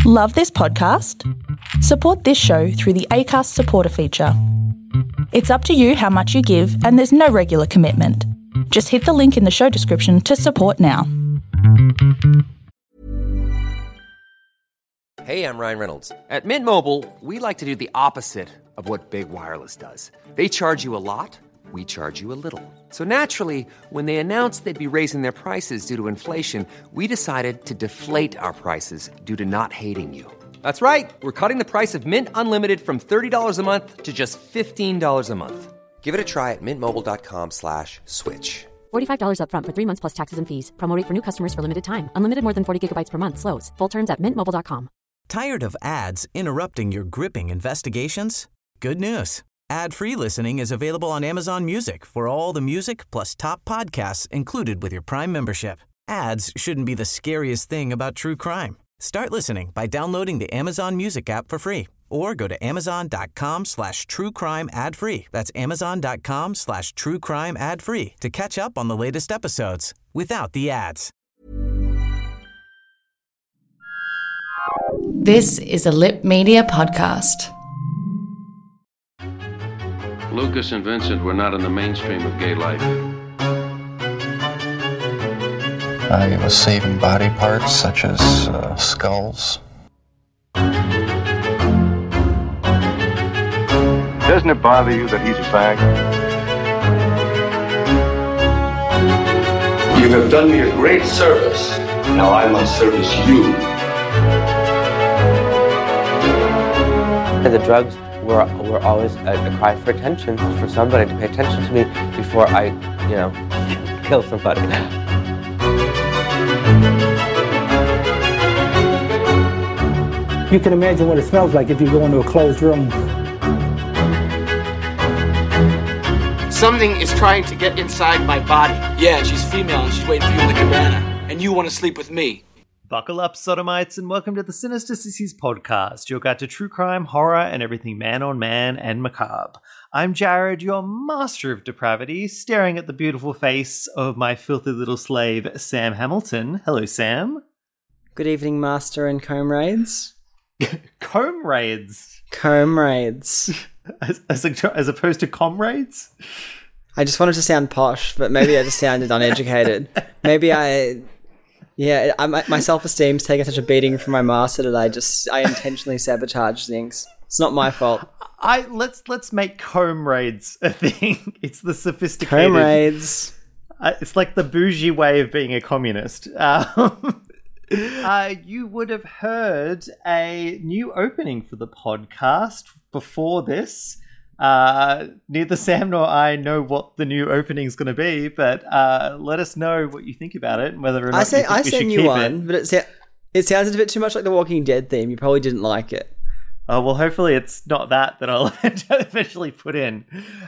Love this podcast? Support this show through the Acast supporter feature. It's up to you how much you give, and there's no regular commitment. Just hit the link in the show description to support now. Hey, I'm Ryan Reynolds. At Mint Mobile, we like to do the opposite of what Big Wireless does. They charge you a lot, we charge you a little. So naturally, when they announced they'd be raising their prices due to inflation, we decided to deflate our prices due to not hating you. That's right. We're cutting the price of Mint Unlimited from $30 a month to just $15 a month. Give it a try at mintmobile.com/switch. $45 up front for 3 months plus taxes and fees. Promo rate for new customers for limited time. Unlimited more than 40 gigabytes per month. Slows full terms at mintmobile.com. Tired of ads interrupting your gripping investigations? Good news. Ad-free listening is available on Amazon Music for all the music plus top podcasts included with your Prime membership. Ads shouldn't be the scariest thing about true crime. Start listening by downloading the Amazon Music app for free or go to amazon.com/truecrime ad-free. That's amazon.com/truecrime ad-free to catch up on the latest episodes without the ads. This is a Lip Media podcast. Lucas and Vincent were not in the mainstream of gay life. He was saving body parts such as skulls. Doesn't it bother you that he's a fag? You have done me a great service. Now I must service you. The drugs were always a cry for attention, for somebody to pay attention to me before I, kill somebody. You can imagine what it smells like if you go into a closed room. Something is trying to get inside my body. Yeah, she's female and she's waiting for you in the cabana. And you want to sleep with me. Buckle up, sodomites, and welcome to the Sinister Sissies podcast, your guide to true crime, horror, and everything man on man and macabre. I'm Jared, your master of depravity, staring at the beautiful face of my filthy little slave, Sam Hamilton. Hello, Sam. Good evening, master and comrades. Comrades? Comrades. As opposed to comrades? I just wanted to sound posh, but maybe I just sounded uneducated. My self-esteem's taken such a beating from my master that I intentionally sabotage things. It's not my fault. Let's make comrades a thing. It's the sophisticated comrades. It's like the bougie way of being a communist. You would have heard a new opening for the podcast before this. Neither Sam nor I know what the new opening is going to be, but let us know what you think about it and whether or not you think we should keep it. But it sounded a bit too much like the Walking Dead theme. You probably didn't like it. Oh, well, hopefully it's not that I'll eventually put in.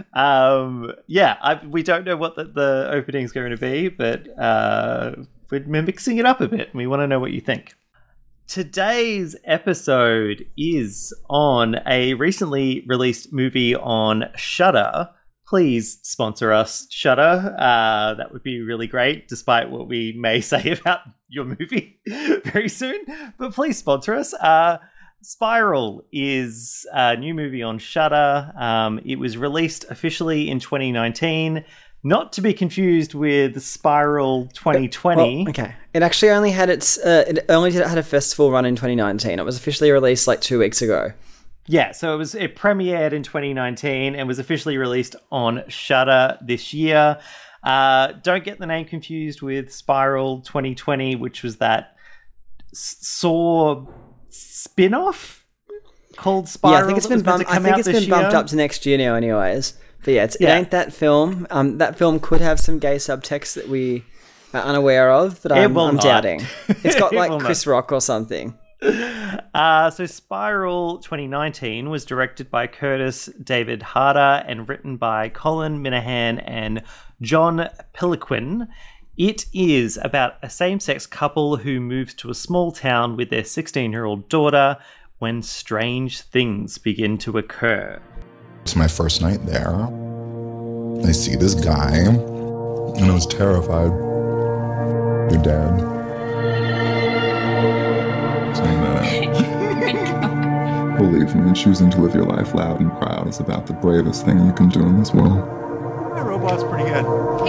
We don't know what the opening is going to be, but we're mixing it up a bit, and we want to know what you think. Today's episode is on a recently released movie on Shudder. Please sponsor us, Shudder. That would be really great, despite what we may say about your movie very soon. But please sponsor us. Spiral is a new movie on Shudder. It was released officially in 2019. Not to be confused with Spiral 2020. Well, okay. It actually only had had a festival run in 2019. It was officially released like 2 weeks ago. Yeah, so it premiered in 2019 and was officially released on Shudder this year. Don't get the name confused with Spiral 2020, which was that Saw spin-off called Spiral. Yeah, I think it's been bumped up to next year now anyways. But it ain't that film. That film could have some gay subtext that we are unaware of, but I'm doubting. It's got like Chris Rock or something. So Spiral 2019 was directed by Curtis David Harder and written by Colin Minahan and John Peliquin. It is about a same-sex couple who moves to a small town with their 16-year-old daughter when strange things begin to occur. It's my first night there. I see this guy, and I was terrified. You're dead. Saying that. Believe me, choosing to live your life loud and proud is about the bravest thing you can do in this world. My robot's pretty good.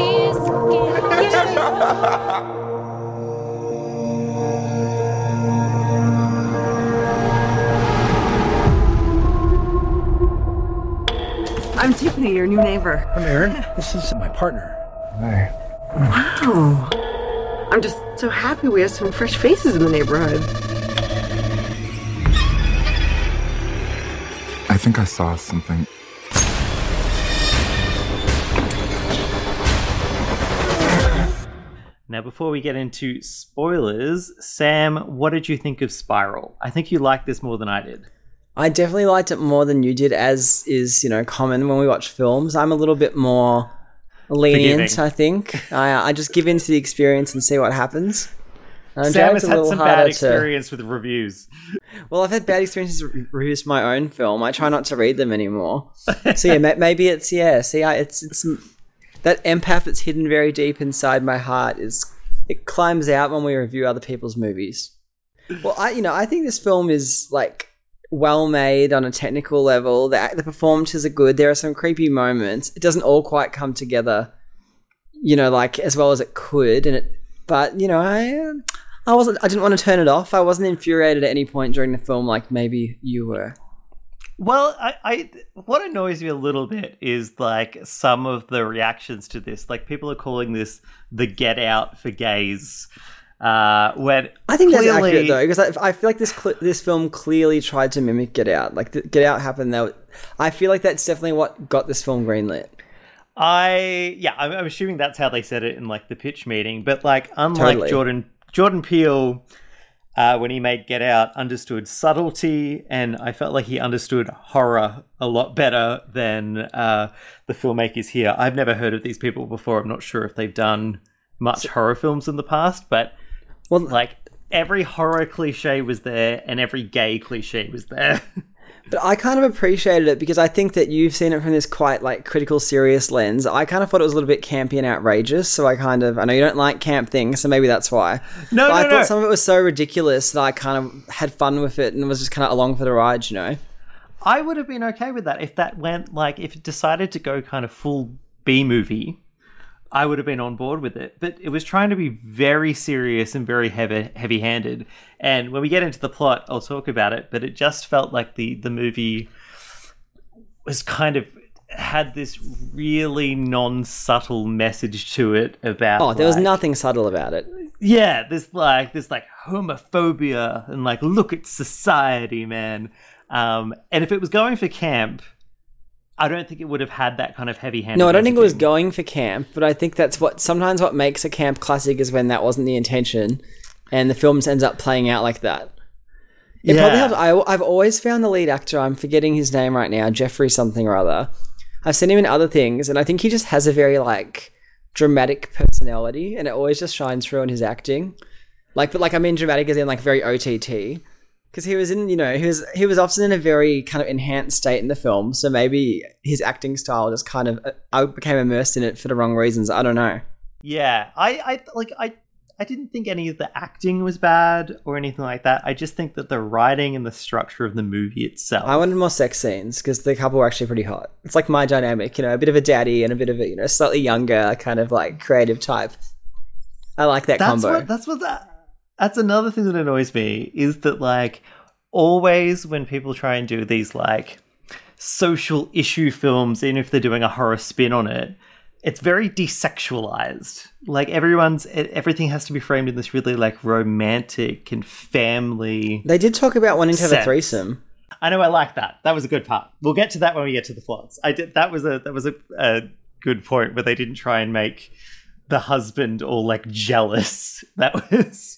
I'm Tiffany, your new neighbor. I'm Aaron. This is my partner. Hi. Wow. I'm just so happy we have some fresh faces in the neighborhood. I think I saw something. Now, before we get into spoilers, Sam, what did you think of Spiral? I think you liked this more than I did. I definitely liked it more than you did, as is, common when we watch films. I'm a little bit more lenient, forgiving. I think. I just give in to the experience and see what happens. Sam has had some bad experience with reviews. Well, I've had bad experiences with reviews for my own film. I try not to read them anymore. So yeah, maybe it's it's that empath that's hidden very deep inside my heart it climbs out when we review other people's movies. Well, I think this film is well made on a technical level. The performances are good. There are some creepy moments. It doesn't all quite come together, as well as it could. I didn't want to turn it off. I wasn't infuriated at any point during the film like maybe you were. Well, I what annoys me a little bit is some of the reactions to this. People are calling this the Get Out for gays. When I think that's accurate though, because I feel like this film clearly tried to mimic Get Out. Get Out happened though. I feel like that's definitely what got this film greenlit. I'm assuming that's how they said it in the pitch meeting. But unlike Totally. Jordan Peele, when he made Get Out, understood subtlety, and I felt like he understood horror a lot better than the filmmakers here. I've never heard of these people before. I'm not sure if they've done much horror films in the past, but every horror cliche was there and every gay cliche was there. But I kind of appreciated it because I think that you've seen it from this quite critical, serious lens. I kind of thought it was a little bit campy and outrageous, so I know you don't like camp things, so maybe that's why. I thought some of it was so ridiculous that I kind of had fun with it and was just kind of along for the ride, I would have been okay with that if that went if it decided to go kind of full B-movie. I would have been on board with it, but it was trying to be very serious and very heavy-handed. And when we get into the plot, I'll talk about it, but it just felt like the movie was kind of had this really non-subtle message to it about. Oh, there was nothing subtle about it. Yeah, this homophobia and look at society, man. And if it was going for camp, I don't think it would have had that kind of heavy-handed. No, I don't think it was going for camp, but I think that's sometimes what makes a camp classic is when that wasn't the intention, and the film ends up playing out like that. It probably helps. I've always found the lead actor, I'm forgetting his name right now, Jeffrey something or other. I've seen him in other things, and I think he just has a very dramatic personality, and it always just shines through in his acting. But I mean dramatic as in very OTT. Because he was in, he was often in a very kind of enhanced state in the film, so maybe his acting style just kind of, I became immersed in it for the wrong reasons. I don't know. Yeah, I didn't think any of the acting was bad or anything like that. I just think that the writing and the structure of the movie itself. I wanted more sex scenes because the couple were actually pretty hot. It's like my dynamic, a bit of a daddy and a bit of a, slightly younger kind of creative type. I like that combo. That's another thing that annoys me is that always when people try and do these social issue films, even if they're doing a horror spin on it, it's very desexualized. Everything has to be framed in this really romantic and family. They did talk about wanting to have a threesome. I know, I like that. That was a good part. We'll get to that when we get to the plots. That was a good point where they didn't try and make the husband all jealous. That was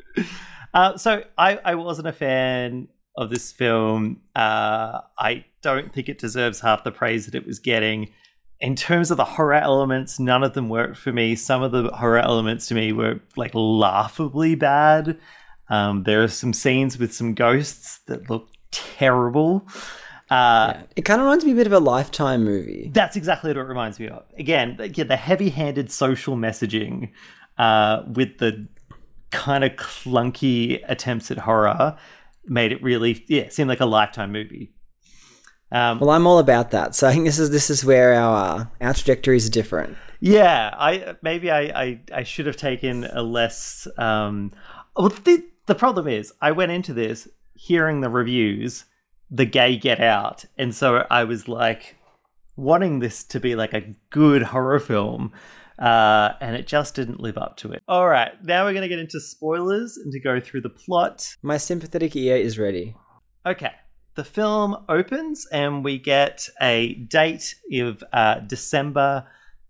so I wasn't a fan of this film. I don't think it deserves half the praise that it was getting. In terms of the horror elements, none of them worked for me. Some of the horror elements to me were laughably bad. There are some scenes with some ghosts that look terrible. It kind of reminds me a bit of a Lifetime movie. That's exactly what it reminds me of. Again, the heavy-handed social messaging with the kind of clunky attempts at horror. made it really seem like a Lifetime movie. Well, I'm all about that. So I think this is where our trajectories are different. Yeah, I should have taken a less. The problem is, I went into this hearing the reviews, the gay Get Out, and so I was like wanting this to be like a good horror film, and it just didn't live up to it. All right, now we're going to get into spoilers and to go through the plot. My sympathetic ear is ready. Okay. The film opens and we get a date of December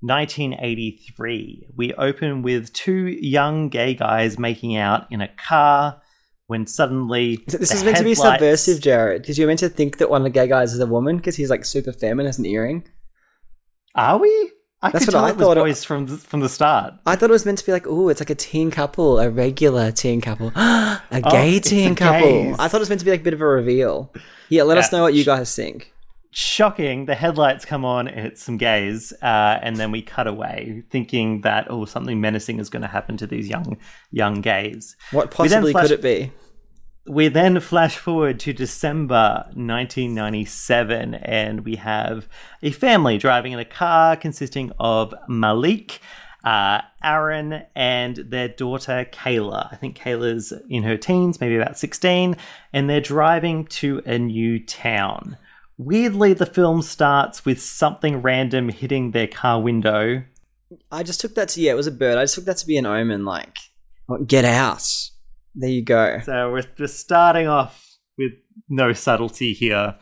1983. We open with two young gay guys making out in a car when suddenly this is meant to be subversive, Jared, because you're meant to think that one of the gay guys is a woman because he's like super femme and has an earring. Are we? That's what I thought. It was from the start. I thought it was meant to be like, oh, it's like a teen couple, a regular teen couple, a gay teen couple. Gays. I thought it was meant to be like a bit of a reveal. Yeah, let us know what you guys think. Shocking. The headlights come on and it's some gays, and then we cut away thinking that something menacing is going to happen to these young gays. What possibly could it be? We then flash forward to December 1997, and we have a family driving in a car consisting of Malik, Aaron, and their daughter Kayla. I think Kayla's in her teens, maybe about 16, and they're driving to a new town. Weirdly, the film starts with something random hitting their car window. I just took that to, it was a bird. I just took that to be an omen, like, get out. There you go. So we're just starting off with no subtlety here.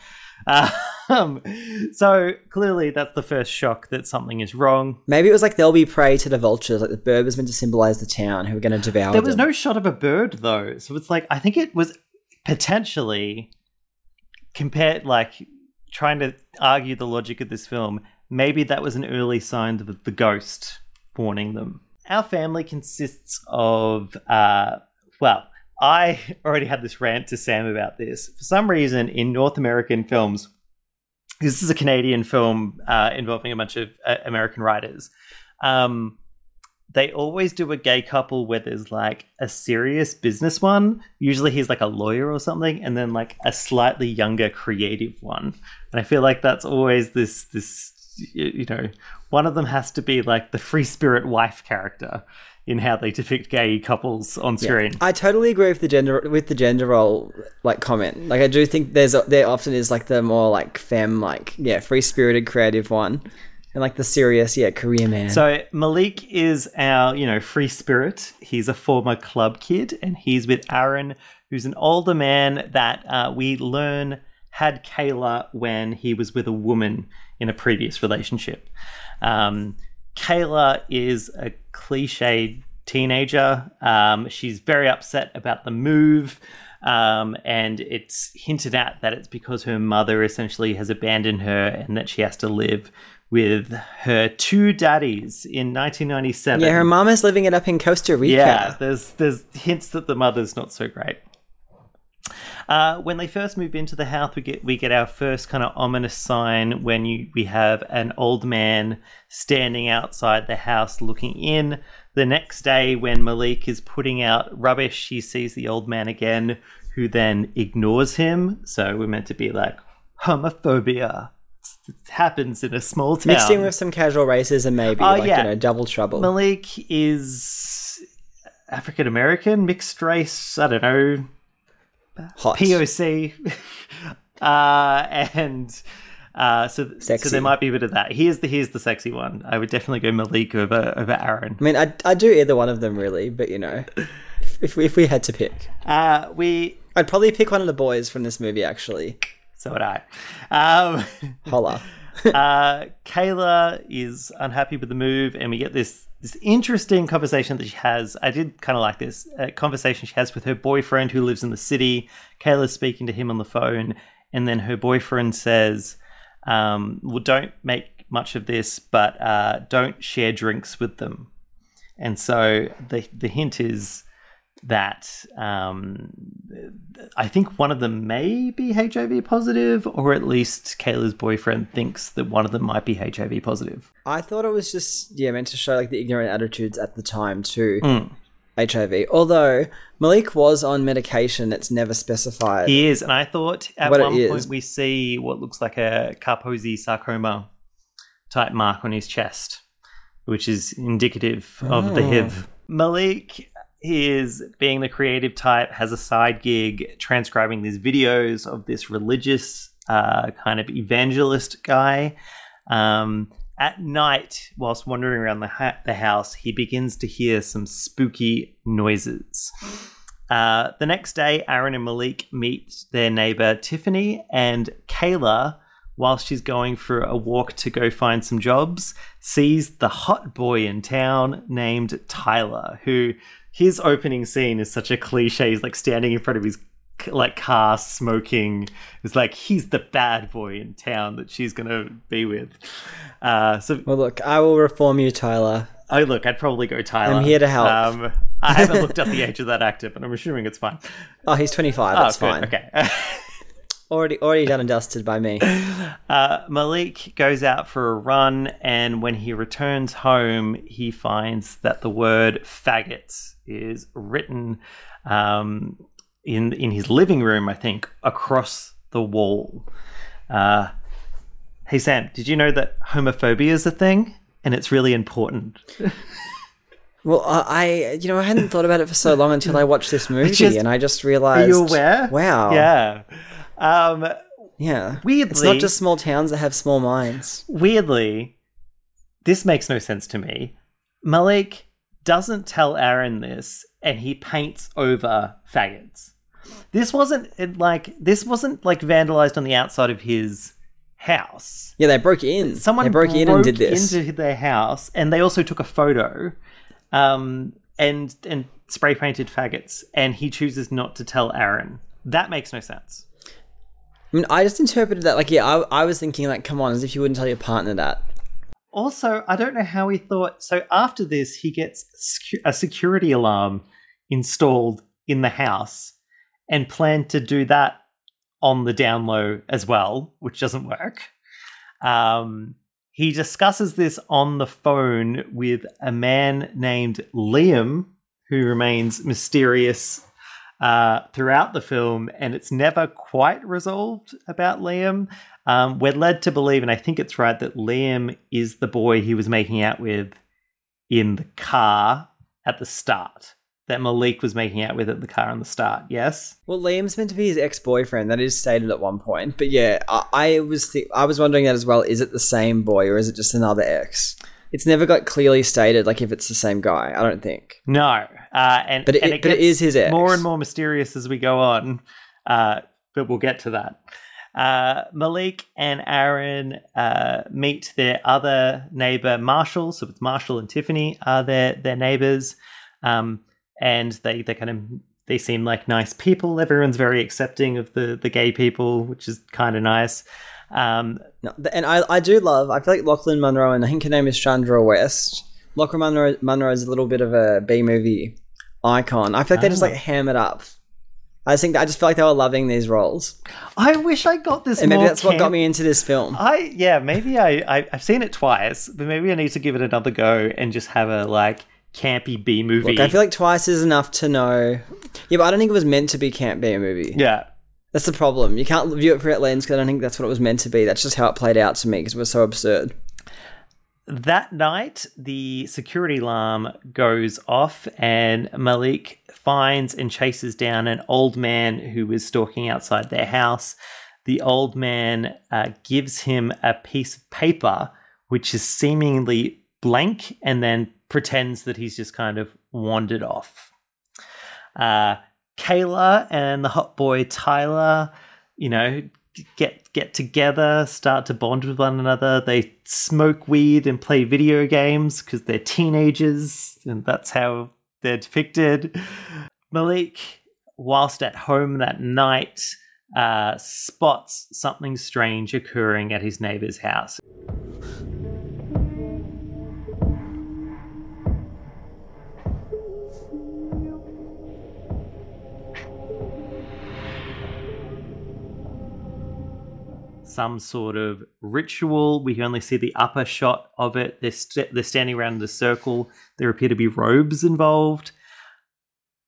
So clearly that's the first shock that something is wrong. Maybe it was like they'll be prey to the vultures. Like the bird was meant to symbolize the town who are going to devour them. There was no shot of a bird though. So it's like, I think it was potentially compared, like trying to argue the logic of this film. Maybe that was an early sign of the ghost warning them. Our family consists of, well, I already had this rant to Sam about this. For some reason, in North American films, this is a Canadian film involving a bunch of American writers, they always do a gay couple where there's like a serious business one. Usually he's like a lawyer or something, and then like a slightly younger creative one. And I feel like that's always this, you know, one of them has to be like the free spirit wife character in how they depict gay couples on screen. I totally agree with the gender role like comment. Like I do think there often is like the more like femme, like free spirited creative one, and like the serious career man. So Malik is our free spirit. He's a former club kid, and he's with Aaron, who's an older man that we learn had Kayla when he was with a woman in a previous relationship. Kayla is a cliched teenager. She's very upset about the move, and it's hinted at that it's because her mother essentially has abandoned her and that she has to live with her two daddies in 1997. Yeah, her mom is living it up in Costa Rica. Yeah, there's hints that the mother's not so great. When they first move into the house, we get our first kind of ominous sign when we have an old man standing outside the house looking in. The next day, when Malik is putting out rubbish, he sees the old man again, who then ignores him. So we're meant to be like, homophobia. It happens in a small town. Mixed in with some casual racism, maybe, double trouble. Malik is African American, mixed race, I don't know. Hot. POC. So there might be a bit of that. Here's the sexy one. I would definitely go Malik over Aaron. I mean, I do either one of them really, but if we had to pick, I'd probably pick one of the boys from this movie actually. So would I. Holla. Kayla is unhappy with the move, and we get this interesting conversation that she has. I did kind of like this conversation she has with her boyfriend who lives in the city. Kayla's speaking to him on the phone, and then her boyfriend says, well, don't make much of this, but don't share drinks with them. And so the hint is that I think one of them may be HIV positive, or at least Kayla's boyfriend thinks that one of them might be HIV positive. I thought it was just meant to show like the ignorant attitudes at the time too. HIV. Although Malik was on medication that's never specified. He is, and I thought at one point we see what looks like a Kaposi sarcoma type mark on his chest, which is indicative of the HIV. Malik is, being the creative type, has a side gig transcribing these videos of this religious kind of evangelist guy. At night, whilst wandering around the house, he begins to hear some spooky noises. The next day, Aaron and Malik meet their neighbor Tiffany, and Kayla, whilst she's going for a walk to go find some jobs, sees the hot boy in town named Tyler, who his opening scene is such a cliche. He's like standing in front of his car smoking. It's like he's the bad boy in town that she's gonna be with. Well, look, I will reform you, Tyler. Oh, look, I'd probably go Tyler. I'm here to help. I haven't looked up the age of that actor, but I'm assuming it's fine. Oh, he's 25. That's fine. Okay. Already done and dusted by me. Malik goes out for a run, and when he returns home, he finds that the word faggots is written in his living room, I think, across the wall. Hey, Sam, did you know that homophobia is a thing? And it's really important. Well, I hadn't thought about it for so long until I watched this movie, and I just realized... Are you aware? Wow. Yeah. Yeah. Weirdly... It's not just small towns that have small minds. Weirdly, this makes no sense to me. Malik doesn't tell Aaron this, and he paints over faggots. This wasn't vandalized on the outside of his house. Yeah, they broke in. Someone broke in and did this into their house, and they also took a photo, and spray painted faggots. And he chooses not to tell Aaron. That makes no sense. I mean, I just interpreted that I was thinking come on, as if you wouldn't tell your partner that. Also, I don't know how he thought. So after this, he gets a security alarm installed in the house, and planned to do that on the down low as well, which doesn't work. He discusses this on the phone with a man named Liam, who remains mysterious throughout the film, and it's never quite resolved about Liam. We're led to believe, and I think it's right, that Liam is the boy he was making out with in the car at the start. That Malik was making out with at the car on the start, yes? Well, Liam's meant to be his ex-boyfriend. That is stated at one point. But yeah, I was wondering that as well. Is it the same boy, or is it just another ex? It's never got clearly stated, if it's the same guy. I don't think. No. But it is his ex. More and more mysterious as we go on. But we'll get to that. Malik and Aaron meet their other neighbor, Marshall. So it's Marshall and Tiffany are their neighbors. And they seem like nice people. Everyone's very accepting of the gay people, which is kind of nice. And I do love, I feel like Lachlan Monroe, and I think her name is Chandra West. Lachlan Monroe is a little bit of a B-movie icon. I feel like they just ham it up. I just feel like they were loving these roles. I wish I got this. And maybe that's what got me into this film. Maybe I've seen it twice, but maybe I need to give it another go and just have a campy B movie. Look, I feel like twice is enough to know. Yeah, but I don't think it was meant to be camp B movie. Yeah. That's the problem. You can't view it through that lens because I don't think that's what it was meant to be. That's just how it played out to me because it was so absurd. That night, the security alarm goes off and Malik finds and chases down an old man who is stalking outside their house. The old man gives him a piece of paper which is seemingly blank and then pretends that he's just kind of wandered off. Kayla and the hot boy Tyler, get together, start to bond with one another. They smoke weed and play video games because they're teenagers, and that's how they're depicted. Malik, whilst at home that night, spots something strange occurring at his neighbor's house. Some sort of ritual. We can only see the upper shot of it. They're standing around in a circle. There appear to be robes involved.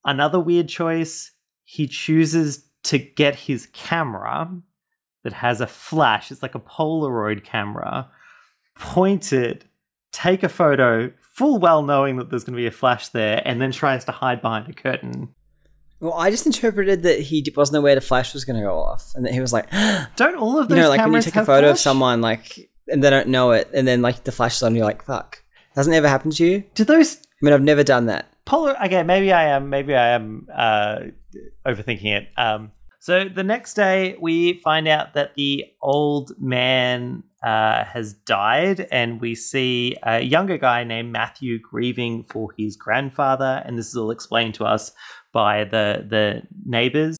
Another weird choice, he chooses to get his camera that has a flash. It's like a Polaroid camera. Point it, take a photo, full well knowing that there's going to be a flash there, and then tries to hide behind a curtain. Well, I just interpreted that he wasn't aware the flash was going to go off, and that he was like, "Don't all of those like cameras when you take a photo of someone, like, and they don't know it, and then like the flash is on, you're like, fuck." Hasn't ever happened to you? Do those? I mean, I've never done that. Okay, maybe I am overthinking it. So the next day, we find out that the old man has died, and we see a younger guy named Matthew grieving for his grandfather, and this is all explained to us by the neighbors.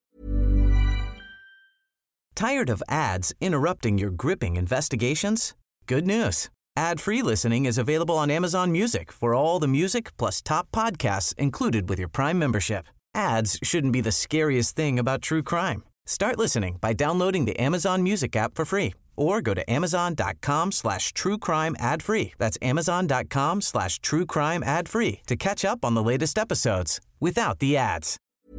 Tired of ads interrupting your gripping investigations? Good news. Ad-free listening is available on Amazon Music for all the music plus top podcasts included with your Prime membership. Ads shouldn't be the scariest thing about true crime. Start listening by downloading the Amazon Music app for free or go to amazon.com/truecrime ad-free. That's amazon.com/truecrime ad-free to catch up on the latest episodes without the ads.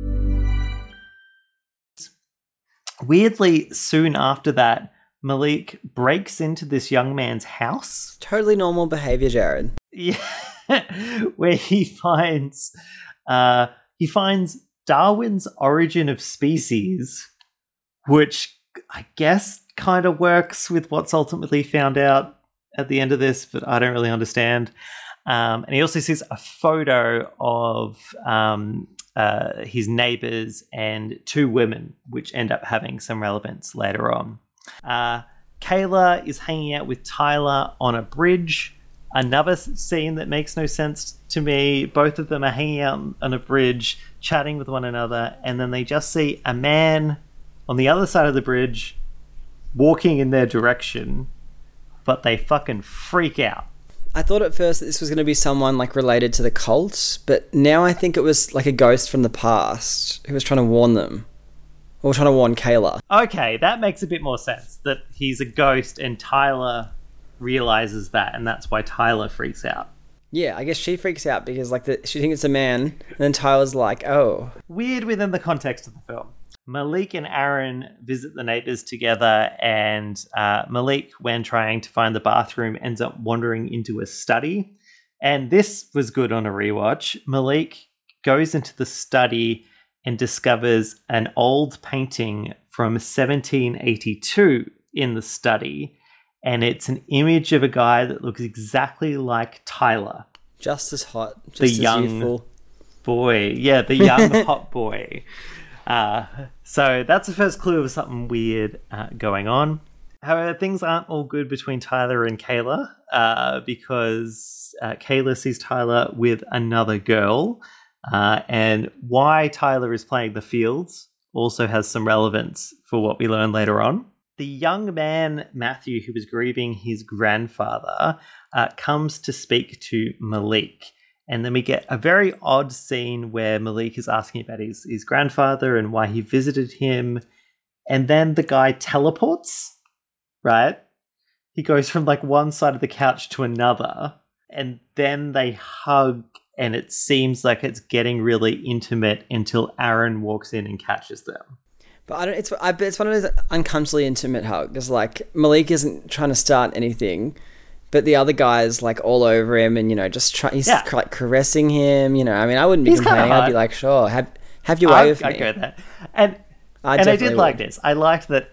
Weirdly, soon after that, Malik breaks into this young man's house. Totally normal behavior, Jared. Yeah, where he finds Darwin's Origin of Species, which I guess kind of works with what's ultimately found out at the end of this, but I don't really understand. And he also sees a photo of his neighbors and two women, which end up having some relevance later on. Kayla is hanging out with Tyler on a bridge. Another scene that makes no sense to me. Both of them are hanging out on a bridge, chatting with one another, and then they just see a man on the other side of the bridge walking in their direction, but they fucking freak out. I thought at first that this was going to be someone like related to the cult, but now I think it was like a ghost from the past who was trying to warn them. Or trying to warn Kayla. Okay, that makes a bit more sense, that he's a ghost and Tyler realizes that, and that's why Tyler freaks out. Yeah, I guess she freaks out because like she thinks it's a man, and then Tyler's like, oh. Weird within the context of the film. Malik and Aaron visit the neighbors together, and Malik, when trying to find the bathroom, ends up wandering into a study. And this was good on a rewatch. Malik goes into the study and discovers an old painting from 1782 in the study. And it's an image of a guy that looks exactly like Tyler. Just as hot. Just the as young youthful. Boy. Yeah, the young hot boy. So that's the first clue of something weird going on. However, things aren't all good between Tyler and Kayla because Kayla sees Tyler with another girl. And why Tyler is playing the fields also has some relevance for what we learn later on. The young man, Matthew, who was grieving his grandfather, comes to speak to Malik. And then we get a very odd scene where Malik is asking about his grandfather and why he visited him. And then the guy teleports, right? He goes from like one side of the couch to another. And then they hug. And it seems like it's getting really intimate until Aaron walks in and catches them. But it's one of those uncomfortably intimate hugs. Like Malik isn't trying to start anything, but the other guy's like all over him, and he's like caressing him. You know, I mean, I wouldn't be complaining. I'd be like, sure, have your way with me. I get that, and I did like this. I liked that.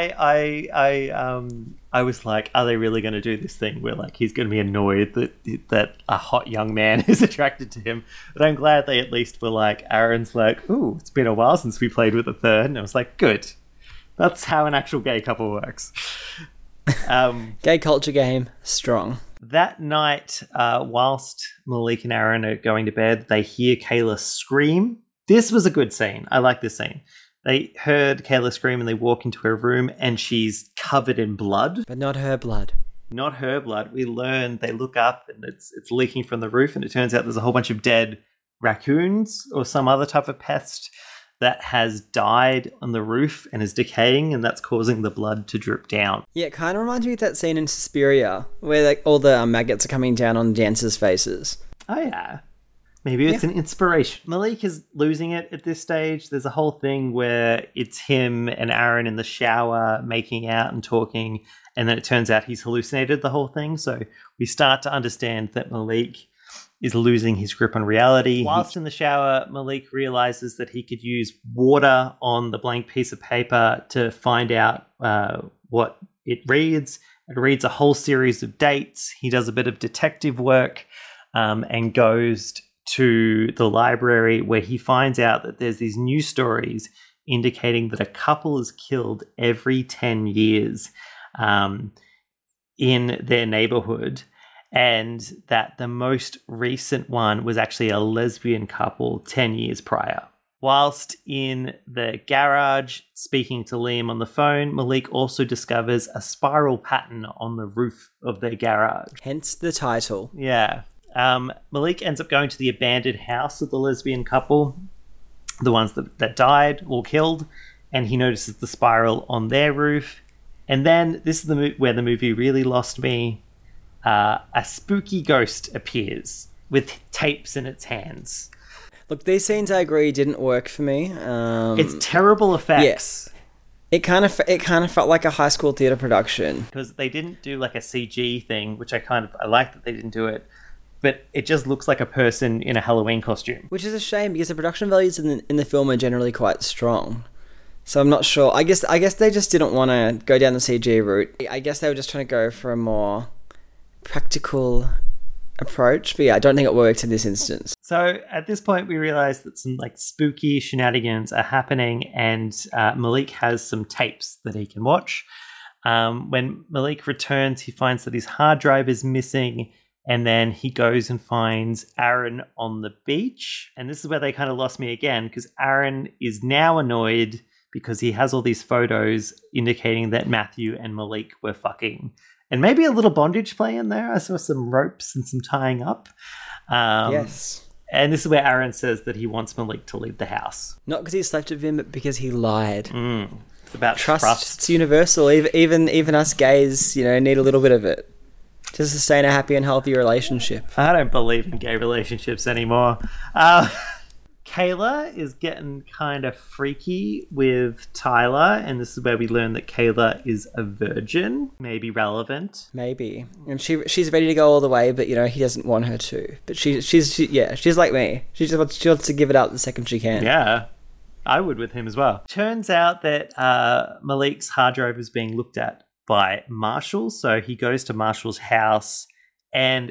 I was like, are they really going to do this thing where like he's going to be annoyed that a hot young man is attracted to him? But I'm glad they at least were like, Aaron's like, ooh, it's been a while since we played with a third. And I was like, good. That's how an actual gay couple works. Gay culture game, strong. That night, whilst Malik and Aaron are going to bed, they hear Kayla scream. This was a good scene. I like this scene. They heard Kayla scream and they walk into her room and she's covered in blood. But not her blood. Not her blood. We learn, they look up and it's leaking from the roof, and it turns out there's a whole bunch of dead raccoons or some other type of pest that has died on the roof and is decaying, and that's causing the blood to drip down. Yeah, it kind of reminds me of that scene in Suspiria where like all the maggots are coming down on dancers' faces. Oh yeah. Maybe it's an inspiration. Malik is losing it at this stage. There's a whole thing where it's him and Aaron in the shower making out and talking, and then it turns out he's hallucinated the whole thing. So we start to understand that Malik is losing his grip on reality. Whilst in the shower, Malik realizes that he could use water on the blank piece of paper to find out what it reads. It reads a whole series of dates. He does a bit of detective work and goes to the library where he finds out that there's these news stories indicating that a couple is killed every 10 years in their neighborhood. And that the most recent one was actually a lesbian couple 10 years prior. Whilst in the garage speaking to Liam on the phone, Malik also discovers a spiral pattern on the roof of their garage. Hence the title. Yeah. Malik ends up going to the abandoned house of the lesbian couple, the ones that died or killed, and he notices the spiral on their roof. And then this is where the movie really lost me. A spooky ghost appears with tapes in its hands. Look, these scenes, I agree, didn't work for me. It's terrible effects. Yeah. It kind of felt like a high school theater production because they didn't do like a CG thing, which I like that they didn't do it. But it just looks like a person in a Halloween costume, which is a shame because the production values in the film are generally quite strong. So I'm not sure. I guess they just didn't want to go down the CG route. I guess they were just trying to go for a more practical approach, but yeah, I don't think it worked in this instance. So at this point we realize that some like spooky shenanigans are happening, and Malik has some tapes that he can watch. When Malik returns, he finds that his hard drive is missing, and then he goes and finds Aaron on the beach. And this is where they kind of lost me again, because Aaron is now annoyed because he has all these photos indicating that Matthew and Malik were fucking. And maybe a little bondage play in there. I saw some ropes and some tying up. Yes. And this is where Aaron says that he wants Malik to leave the house. Not because he slept with him, but because he lied. It's about trust. It's universal. Even us gays, need a little bit of it. Just to stay in a happy and healthy relationship. I don't believe in gay relationships anymore. Kayla is getting kind of freaky with Tyler, and this is where we learn that Kayla is a virgin. Maybe relevant. Maybe. And she's ready to go all the way, but he doesn't want her to. But she's like me. She wants to give it up the second she can. Yeah. I would with him as well. Turns out that Malik's hard drive is being looked at by Marshall, so he goes to Marshall's house, and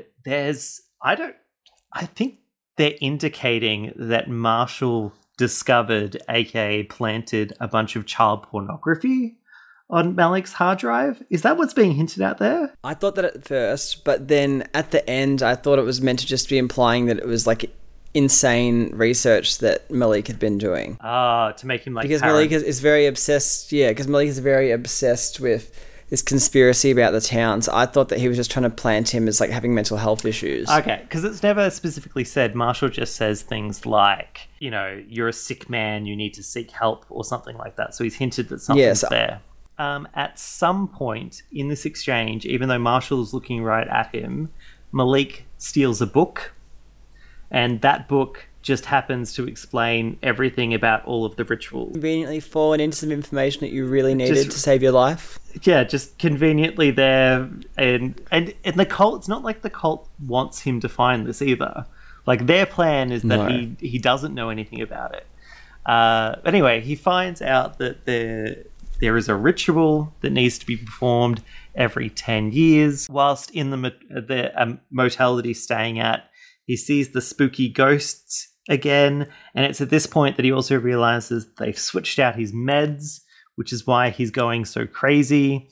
I think they're indicating that Marshall discovered, aka planted, a bunch of child pornography on Malik's hard drive. Is that what's being hinted at there? I thought that at first, but then at the end, I thought it was meant to just be implying that it was like insane research that Malik had been doing. To make him like because Malik is very obsessed. Yeah, because Malik is very obsessed with this conspiracy about the town. So I thought that he was just trying to plant him as like having mental health issues. Okay, because it's never specifically said. Marshall just says things like, you're a sick man, you need to seek help or something like that. So he's hinted that something's there. At some point in this exchange, even though Marshall is looking right at him, Malik steals a book, and that book just happens to explain everything about all of the rituals. Conveniently fallen into some information that you really needed to save your life. Yeah, just conveniently there. And the cult, it's not like the cult wants him to find this either. Like, their plan is that he doesn't know anything about it. Anyway, he finds out that there is a ritual that needs to be performed every 10 years. Whilst in the motel that he's staying at, he sees the spooky ghosts again, and it's at this point that he also realizes they've switched out his meds, which is why he's going so crazy.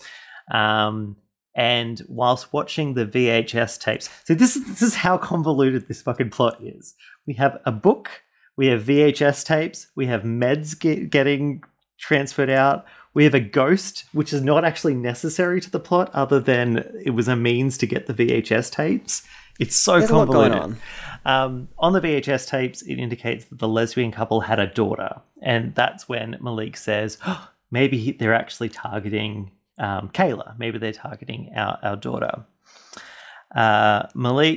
And whilst watching the VHS tapes, so this is how convoluted this fucking plot is. We have a book, we have VHS tapes, we have meds getting transferred out, we have a ghost, which is not actually necessary to the plot other than it was a means to get the VHS tapes. It's so convoluted. A lot going on. On the VHS tapes, it indicates that the lesbian couple had a daughter. And that's when Malik says, maybe they're actually targeting Kayla. Maybe they're targeting our daughter. Malik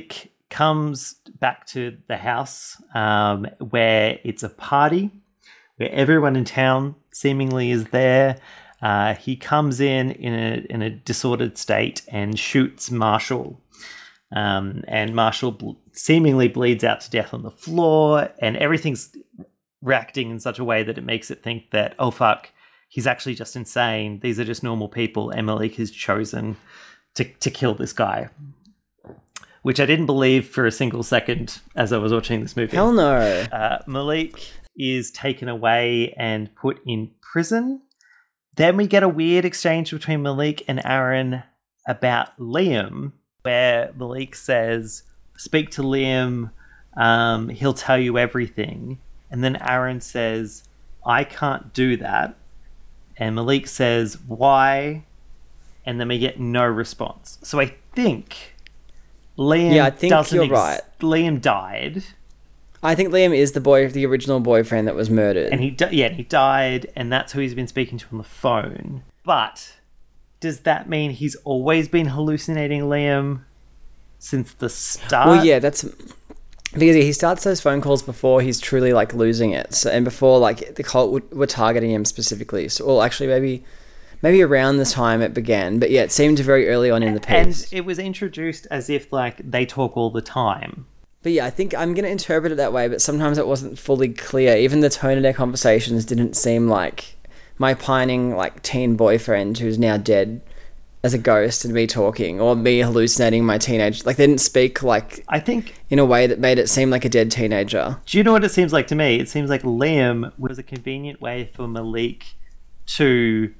comes back to the house where it's a party, where everyone in town seemingly is there. He comes in a disordered state and shoots Marshall. And Marshall seemingly bleeds out to death on the floor, and everything's reacting in such a way that it makes it think that, oh, fuck, he's actually just insane. These are just normal people, and Malik has chosen to kill this guy. Which I didn't believe for a single second as I was watching this movie. Hell no. Malik is taken away and put in prison. Then we get a weird exchange between Malik and Aaron about Liam, where Malik says, speak to Liam, he'll tell you everything. And then Aaron says, I can't do that. And Malik says, why? And then we get no response. So I think Liam I think you're right. Liam died. I think Liam is the original boyfriend that was murdered. And he died, and that's who he's been speaking to on the phone. But does that mean he's always been hallucinating Liam since the start? Well, yeah, that's because he starts those phone calls before he's truly like losing it, so, and before like the cult were targeting him specifically. So, well, actually, maybe around the time it began, but yeah, it seemed very early on in the piece. And it was introduced as if like they talk all the time. But yeah, I think I'm going to interpret it that way, but sometimes it wasn't fully clear. Even the tone of their conversations didn't seem like my pining like teen boyfriend who's now dead as a ghost and me talking, or me hallucinating my teenage. Like, they didn't speak like, I think, in a way that made it seem like a dead teenager. Do you know what it seems like to me? It seems like Liam was a convenient way for Malik to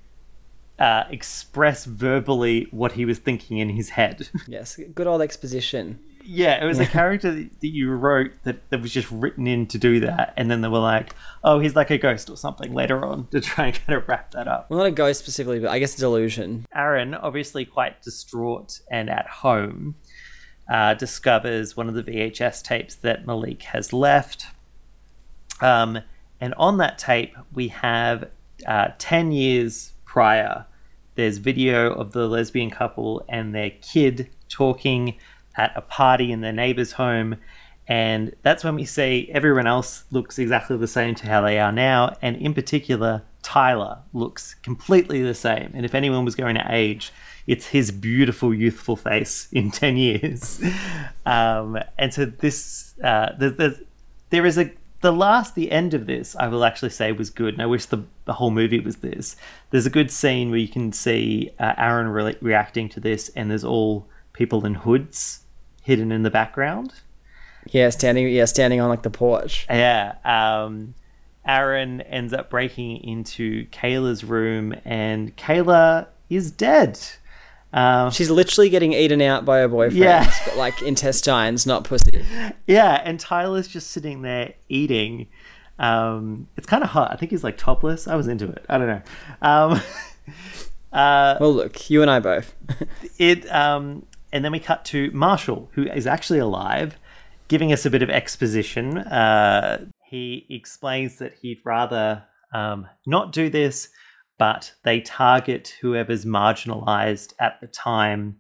express verbally what he was thinking in his head. Yes, good old exposition. Yeah, it was a character that you wrote that was just written in to do that, and then they were like, oh, he's like a ghost or something later on to try and kind of wrap that up. Well, not a ghost specifically, but I guess a delusion. Aaron, obviously quite distraught and at home, discovers one of the VHS tapes that Malik has left. And on that tape, we have 10 years prior, there's video of the lesbian couple and their kid talking at a party in their neighbor's home, and that's when we see everyone else looks exactly the same to how they are now, and in particular Tyler looks completely the same, and if anyone was going to age, it's his beautiful youthful face in 10 years. And so this there is the end of this I will actually say was good, and I wish the whole movie was this. There's a good scene where you can see Aaron reacting to this, and there's all people in hoods hidden in the background. Yeah, standing on like the porch. Yeah. Aaron ends up breaking into Kayla's room, and Kayla is dead. She's literally getting eaten out by her boyfriend, but like intestines, not pussy. Yeah, and Tyler's just sitting there eating. It's kind of hot. I think he's like topless. I was into it. I don't know. Well, look, you and I both. And then we cut to Marshall, who is actually alive, giving us a bit of exposition. He explains that he'd rather not do this, but they target whoever's marginalized at the time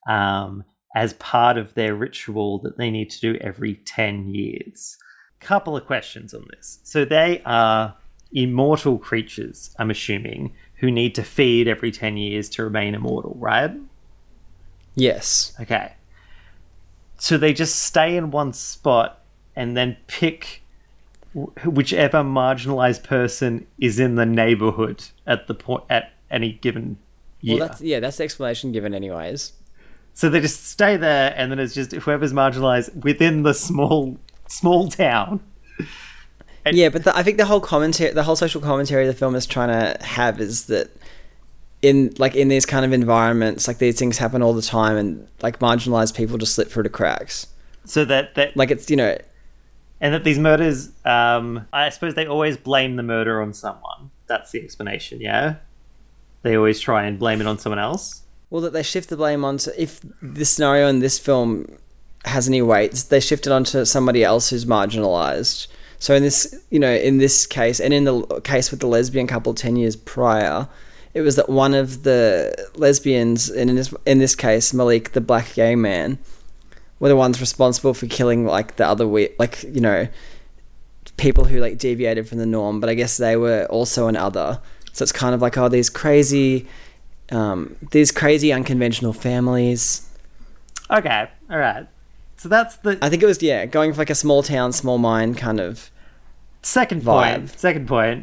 as part of their ritual that they need to do every 10 years. Couple of questions on this. So they are immortal creatures, I'm assuming, who need to feed every 10 years to remain immortal, right? Yes. Okay. So they just stay in one spot and then pick whichever marginalized person is in the neighborhood at any given year. Well, that's the explanation given anyways. So they just stay there, and then it's just whoever's marginalized within the small town. Yeah, but I think the whole social commentary the film is trying to have is that in these kind of environments, like, these things happen all the time, and like marginalized people just slip through the cracks. So that like, it's, and that these murders, I suppose they always blame the murder on someone. That's the explanation. Yeah, they always try and blame it on someone else. Well, that they shift the blame onto, if the scenario in this film has any weight, they shift it onto somebody else who's marginalized. So in this case, and in the case with the lesbian couple 10 years prior, it was that one of the lesbians, and in this case, Malik, the black gay man, were the ones responsible for killing like the other people who like deviated from the norm, but I guess they were also an other. So it's kind of like, oh, these crazy unconventional families. Okay, all right. So that's the... I think it was, going for like a small town, small mind kind of Second point.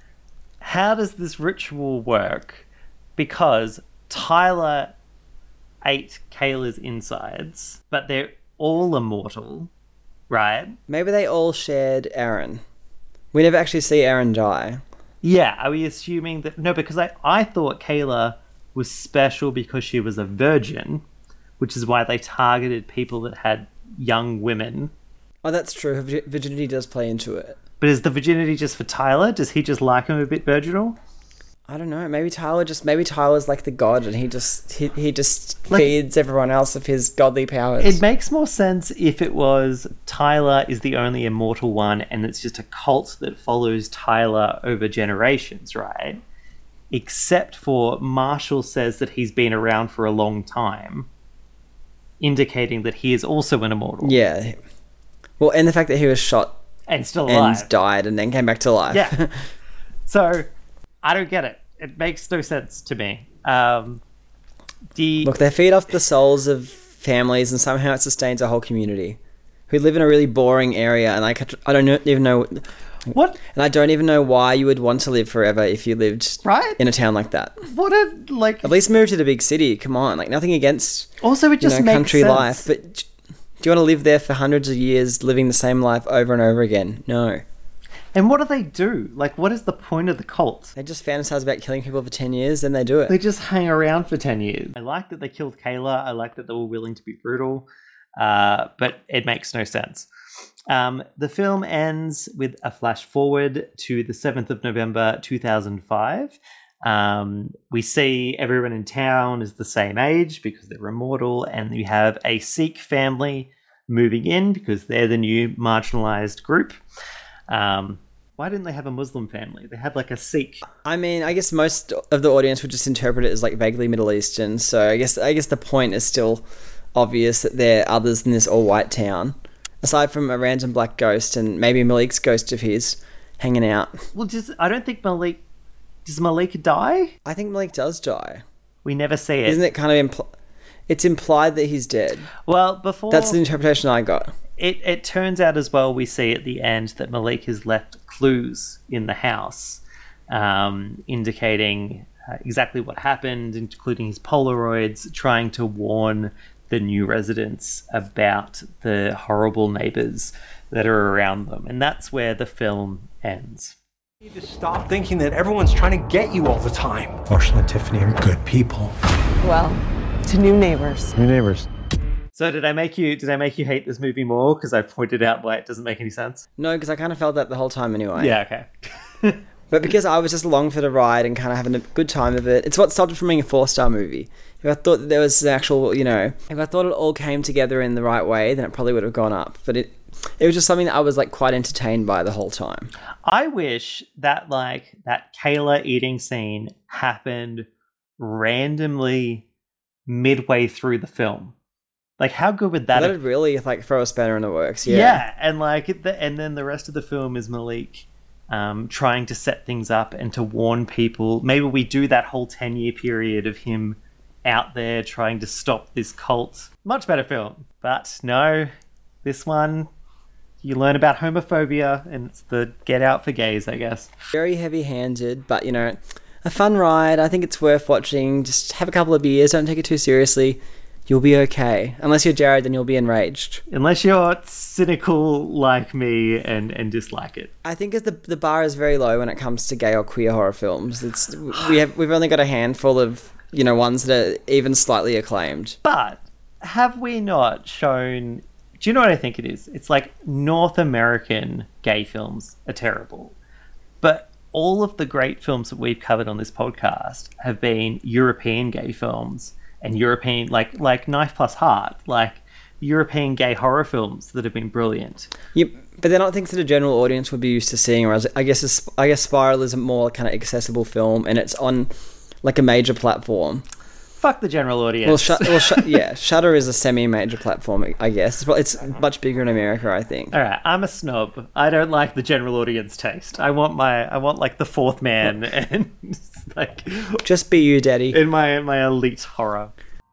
How does this ritual work? Because Tyler ate Kayla's insides, but they're all immortal, right? Maybe they all shared Aaron. We never actually see Aaron die. Yeah, are we assuming that... No, because I thought Kayla was special because she was a virgin, which is why they targeted people that had young women. Oh, that's true. Virginity does play into it. But is the virginity just for Tyler? Does he just like him a bit virginal? I don't know. Maybe Tyler's like the god, and he just feeds everyone else of his godly powers. It makes more sense if it was Tyler is the only immortal one, and it's just a cult that follows Tyler over generations, right? Except for Marshall says that he's been around for a long time, indicating that he is also an immortal. Yeah. Well, and the fact that he was shot and still alive, and died, and then came back to life. Yeah. So I don't get it. It makes no sense to me. Look, they feed off the souls of families, and somehow it sustains a whole community who live in a really boring area. And I don't even know what. And I don't even know why you would want to live forever if you lived in a town like that. At least move to the big city. Come on, like nothing against. Also, it just makes country sense. Life, but do you want to live there for hundreds of years, living the same life over and over again? No. And what do they do? Like, what is the point of the cult? They just fantasize about killing people for 10 years, then they do it. They just hang around for 10 years. I like that they killed Kayla. I like that they were willing to be brutal. But it makes no sense. The film ends with a flash forward to the 7th of November, 2005. We see everyone in town is the same age because they're immortal, and we have a Sikh family moving in because they're the new marginalized group. Why didn't they have a Muslim family? They had like a Sikh. I mean, I guess most of the audience would just interpret it as like vaguely Middle Eastern. So I guess the point is still obvious that they're others in this all-white town. Aside from a random black ghost and maybe Malik's ghost if he's hanging out. Well, I don't think Malik... Does Malik die? I think Malik does die. We never see it. Isn't it kind of it's implied that he's dead? Well, before... That's the interpretation I got. It turns out as well, we see at the end that Malik has left clues in the house, indicating exactly what happened, including his Polaroids, trying to warn the new residents about the horrible neighbors that are around them. And that's where the film ends. You need to stop thinking that everyone's trying to get you all the time. Marshall and Tiffany are good people. Well, to new neighbors. New neighbors. So did I make you hate this movie more because I pointed out why it doesn't make any sense? No, because I kind of felt that the whole time anyway. Yeah, okay. But because I was just along for the ride and kind of having a good time of it, it's what stopped it from being a 4-star movie. If I thought that there was actual, if I thought it all came together in the right way, then it probably would have gone up. But it was just something that I was like quite entertained by the whole time. I wish that that Kayla eating scene happened randomly midway through the film. Like, how good would that? That'd really throw a spanner in the works. Yeah. Yeah, and then the rest of the film is Malik trying to set things up and to warn people. Maybe we do that whole 10-year period of him out there trying to stop this cult. Much better film, but no, this one you learn about homophobia, and it's the Get Out for gays, I guess. Very heavy-handed, but a fun ride. I think it's worth watching. Just have a couple of beers. Don't take it too seriously. You'll be okay. Unless you're Jared, then you'll be enraged. Unless you're cynical like me and dislike it. I think the bar is very low when it comes to gay or queer horror films. We've only got a handful of ones that are even slightly acclaimed. But have we not shown? Do you know what I think it is? It's like North American gay films are terrible, but all of the great films that we've covered on this podcast have been European gay films. And European, like Knife Plus Heart, like European gay horror films that have been brilliant. Yep, but they're not things that a general audience would be used to seeing. Whereas I guess Spiral is a more kind of accessible film, and it's on like a major platform. fuck the general audience. Shudder is a semi-major platform, I guess. It's much bigger in America, I think. All right, I'm a snob. I don't like the general audience taste. I want like the Fourth Man and like just be you, Daddy. In my elite horror.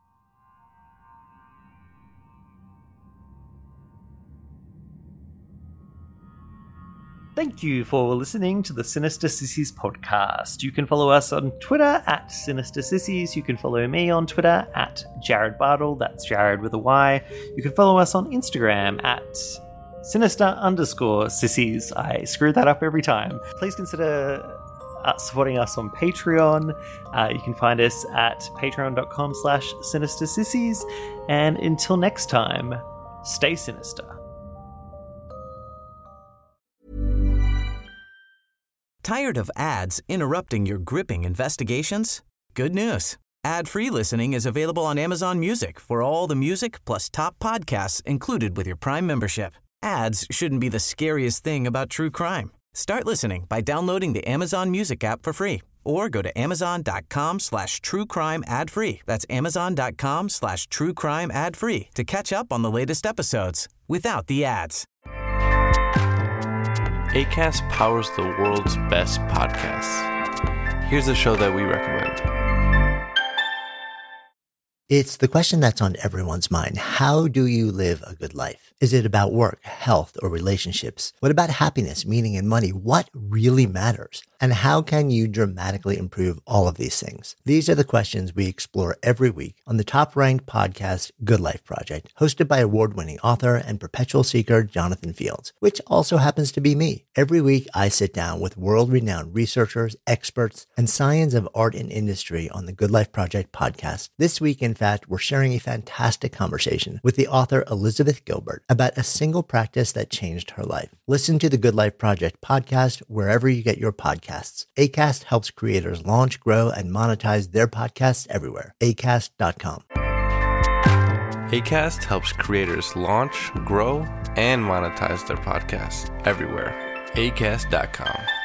Thank you for listening to the Sinister Sissies podcast. You can follow us on Twitter at Sinister Sissies. You can follow me on Twitter at Jared Bartle. That's Jared with a Y. You can follow us on Instagram at Sinister_Sissies. I screw that up every time. Please consider supporting us on Patreon. You can find us at patreon.com/Sinister Sissies. And until next time, stay sinister. Tired of ads interrupting your gripping investigations? Good news. Ad-free listening is available on Amazon Music for all the music plus top podcasts included with your Prime membership. Ads shouldn't be the scariest thing about true crime. Start listening by downloading the Amazon Music app for free or go to amazon.com/truecrime ad-free. That's amazon.com/truecrime ad-free to catch up on the latest episodes without the ads. Acast powers the world's best podcasts. Here's a show that we recommend. It's the question that's on everyone's mind. How do you live a good life? Is it about work, health, or relationships? What about happiness, meaning, and money? What really matters? And how can you dramatically improve all of these things? These are the questions we explore every week on the top-ranked podcast, Good Life Project, hosted by award-winning author and perpetual seeker Jonathan Fields, which also happens to be me. Every week, I sit down with world-renowned researchers, experts, and science of art and industry on the Good Life Project podcast. This week, in fact, we're sharing a fantastic conversation with the author Elizabeth Gilbert about a single practice that changed her life. Listen to the Good Life Project podcast wherever you get your podcasts. Acast helps creators launch, grow, and monetize their podcasts everywhere. Acast.com. Acast helps creators launch, grow, and monetize their podcasts everywhere. Acast.com.